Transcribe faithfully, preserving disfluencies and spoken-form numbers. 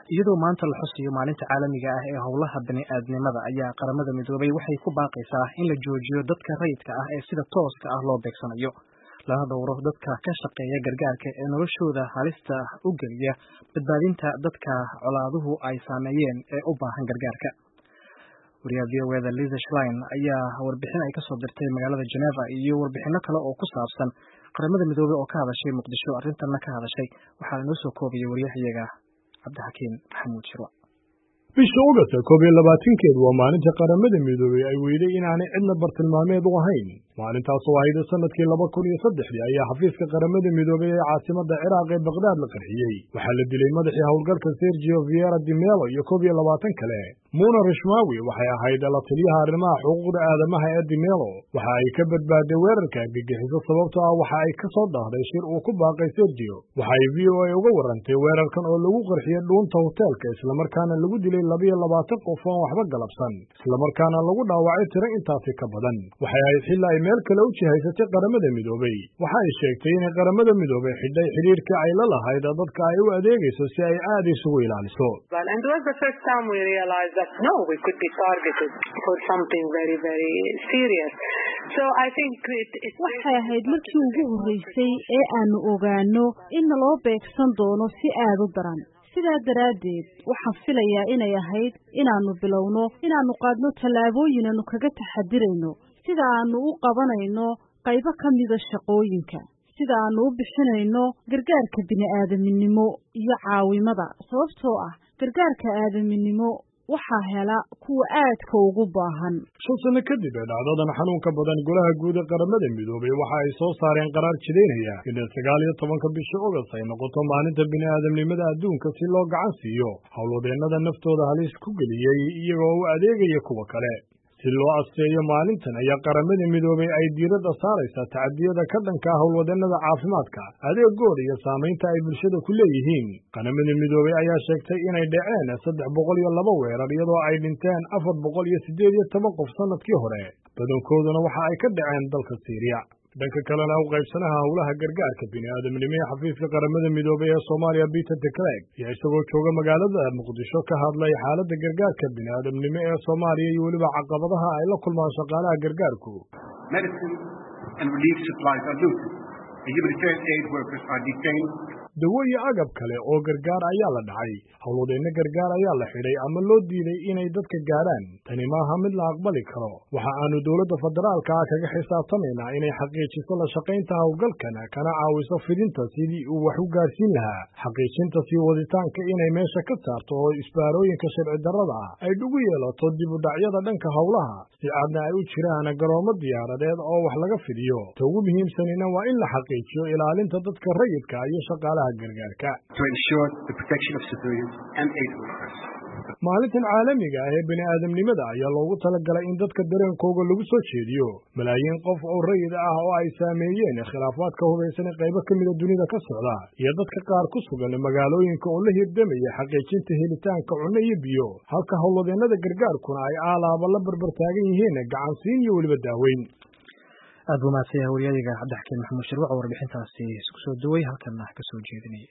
iyadoo maanta la xusayo maalinta caalamiga ah ee howlaha bani'aadnimada ayaa qaramada midoobay waxay ku baaqaysaa in la joojiyo dadka rayidka ah ee sida tooska ah loo beegsanayo lana dhowro dadka ka shaqeeya gargaarka ee noloshooda halista u geliya badbaadinta dadka colaaduhu ay saameeyeen ee u baahan gargaarka. wariyaha v o eda Lisa Schlein ayaa warbixin ay kasoo dirtay magaalada Geneva iyo warbixino kale oo ku saabsan qaramada midoobay oo ka hadashay Muqdisho arrintan ka hadashay waxaa inoo soo koobiyay wariyahayaga Cabdixakiin Maxamuud Shirwa. bisha August koob iyo labaatankeedu waa maalinta qaramada midoobay ay weyday inaanay cidna bartilmaameed u ahayn. maalintaas oo ahayd sanadkii laba kun iyo saddexdii ayaa xafiiska qaramada midoobay ee caasimada Ciraaq ee Baghdad la qarxiyey. waxaa la dilay madaxii howlgalka Sergio Vieira de Mello iyo koob iyo labaatan kale. Mona Rishmawi waxay ahayd la taliyaha arrimaha xuquuqda aadamaha ee de Mello. waxa ay ka badbaaday weerarka argagixiso sababtoo ah waxa ay ka soo dhaahday shir uu ku baaqay Sergio. waxa ay V O A uga warantay weerarkan oo lagu qarxiyay dhuunta hoteelka isla markaana lagu dilay laba iyo labaatan qof oo waxba galabsan isla markaana lagu dhaawacay tiro intaasi ka badan. waxay ahayd xilli ay meel kale u jihaysatay qaramada midoobay. waxa ay sheegtay in qaramada midoobay xidhay xiriirka ay la lahayd dadka ay u adeegayso si ay aad isugu ilaaliso. And it was the first time we realized that no, we could be targeted for something very, very serious. So I think it, it waxay ahayd markii ugu horeysay ee aanu ogaano in loo beegsan doono si aad u daran. sidaa daraaddeed waxaan filayaa inay ahayd inaannu bilowno inaannu qaadno tallaabooyin aanu kaga taxadirayno sida aanu u qabanayno qaybo ka mida shaqooyinka, sida aanu u bixinayno gargaarka bini'aadaminimo iyo caawimada, sababtoo ah gargaarka aadaminimo waxaa hela kuwa aadka ugu baahan. shan sano kadib ee dhacdadan xanuunka badan golaha guud ee qaramada midoobay waxa ay soo saareen qaraar jidaynaya in sagaal iyo tobanka bisha August ay noqoto maalinta bini'aadamnimada adduunka si loo gacan siiyo howlwadeennada naftooda halis ku geliyey iyagoo u adeegaya kuwa kale. si loo asteeyo maalintan ayaa qaramada midoobay ay diiradda saaraysaa tacadiyada ka dhanka ah howlwadeennada caafimaadka, adeegooda iyo saamaynta ay bulshada ku leeyihiin. qaramada midoobay ayaa sheegtay inay dhaceen saddex boqol iyo laba weerar iyadoo ay dhinteen afar boqol iyo siddeed iyo toban qof sanadkii hore, badankooduna waxa ay ka dhaceen dalka Syria. dhanka kalena u qaybsanaha howlaha gargaarka bini'aadamnimo ee xafiiska qaramada midoobay ee Soomaaliya Peter de Klerk ayaa isagoo jooga magaalada Muqdisho ka hadlay xaaladda gargaarka bini'aadamnimo ee Soomaaliya iyo weliba caqabadaha ay la kulmaan shaqaalaha gargaarku. Medicine and relief supplies are looted. The humanitarian aid workers are detained. dawo iyo agab kale oo gargaar ayaa la dhacay, howlwadeenno gargaar ayaa la xidhay ama loo diiday inay dadka gaadhaan. tani maaha mid la aqbali karo. waxa aanu dowladda federaalka ah kaga xisaabtamaynaa inay xaqiijiso la shaqaynta howlgalkan kana caawiso fidinta sidii uu wax u gaarsiin lahaa, xaqiijinta sii waditaanka inay meesha ka saarto oo isbaarooyinka sharci darrada ah ay dhugu yeelato dib u dhacyada dhanka howlaha si aadna ay u jiraan garoomo diyaaradeed oo wax laga fidiyo. ta ugu muhiimsanina waa in la xaqiijiyo ilaalinta dadka rayidka iyo shaqaalaha gargaarka. To ensure the protection of civilians and aid workers. maalintan caalamiga ah ee bini'aadamnimada ayaa loogu talagalay in dadka dareenkooga lagu soo jeediyo. malaayiin qof oo rayid ah oo ay saameeyeen khilaafaadka hubaysan ee qaybo ka mida dunida ka socda iyo dadka qaar ku sugan magaalooyinka oo la hirdamaya xaqiijinta helitaanka cunno iyo biyo, halka howlwadeennada gargaarkuna ay aalaaba la barbar taagan yihiin gacansiin iyo weliba daaweyn. aad buu mahadsan yahay wariyahayaga Cabdixakiin Maxamuud Shirwa oo warbixintaasi isku soo duway halkan ka soo jeedinayay.